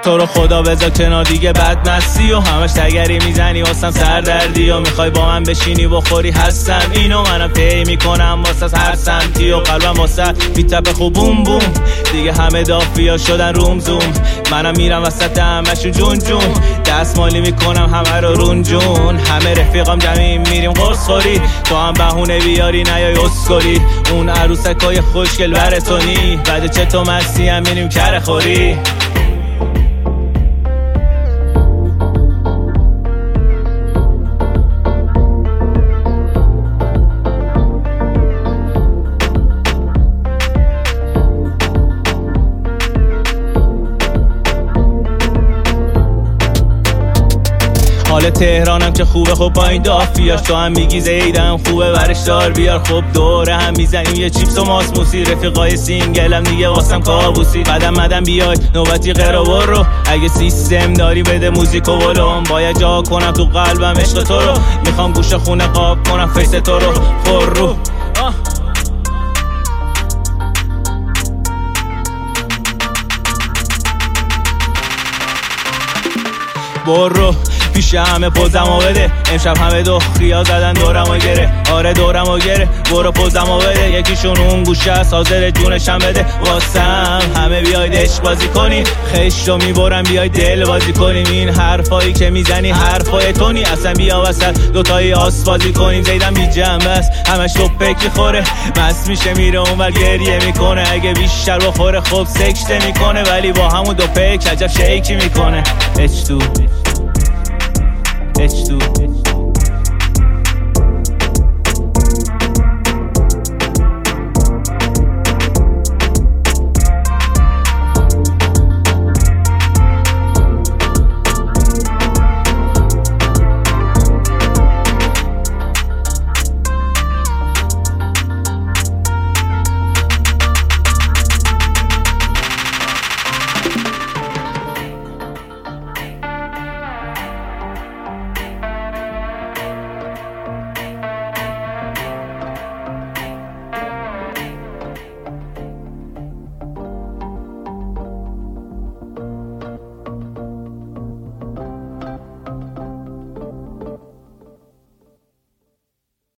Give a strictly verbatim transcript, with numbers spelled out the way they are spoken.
تو رو خدا بذار کنار دیگه بدمستی و همش تگری میزنی واسم سردردی و میخوای با من بشینی بخوری هستم اینو منم طی میکنم واسه هر سمتی و قلبم واسه میتپه خوب بوم بوم دیگه همه دافیا شدن روم زوم منم میرم وسط همشون جون جون دستمالی میکنم همه رو رون جون همه رفیقام جمعیم میریم قرص خوری تو هم بهونه بیاری نیای اسکوری اون عروسکای خوشگل برتونی بعد چه تو مستی هم میریم کره خوری حال تهرانم که خوبه خب با این دافیاش تو هم میگی زیدم خوبه برش دار بیار خب دوره هم میزنیم یه چیپس و ماسموسی رفیقای سینگلم دیگه واسم کابوسی قدم مدم بیای نوبتی قرار رو اگه سیستم داری بده موزیک و ولوم باید جا کنم تو قلبم عشق تو رو میخوام گوشه خونه قاب کنم فیس تو رو خور رو برو پیش همه پوزمو بده امشب همه دخریا زدن دورمو گره آره دورمو گره برو پوزمو بده یکیشون اون گوشه است حاضر جونشم بده واسم همه بیاید عشق بازی کنی خشتو میبرم بیاید دل بازی کنیم این حرفایی که میزنی حرفای تونی اصلا بیا وسط دوتایی آس بازی کنیم زیدم بی جنبه است همش تو پکی خوره مست میشه میره اونور گریه میکنه اگه بیشتر بخوره خب سکته میکنه ولی با همون دو پک عجب شیکی میکنه اچ تو اچ تو